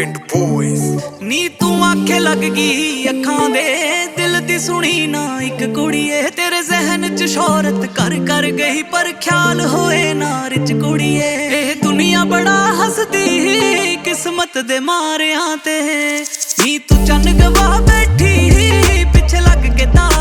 ਪਿੰਡ ਬੋਇਜ਼ ਨੀ ਤੂੰ ਆਖੇ ਲੱਗ ਗਈ ਅੱਖਾਂ ਦੇ ਦਿਲ ਦੀ ਸੁਣੀ ਨਾ ਇੱਕ ਕੁੜੀਏ ਤੇਰੇ ਜ਼ਹਿਨ ਚ ਸ਼ੋਹਰਤ ਕਰ ਗਈ ਪਰ ਖਿਆਲ ਹੋਏ ਨਾ ਰਿਚ ਕੁੜੀਏ ਇਹ ਦੁਨੀਆ ਬੜਾ ਹੱਸਦੀ ਕਿਸਮਤ ਦੇ ਮਾਰਿਆਂ ਤੇ ਨੀ ਤੂੰ ਚੰਨ ਗਵਾ ਬੈਠੀ ਪਿੱਛੇ ਲੱਗ ਕੇ ਤਾਂ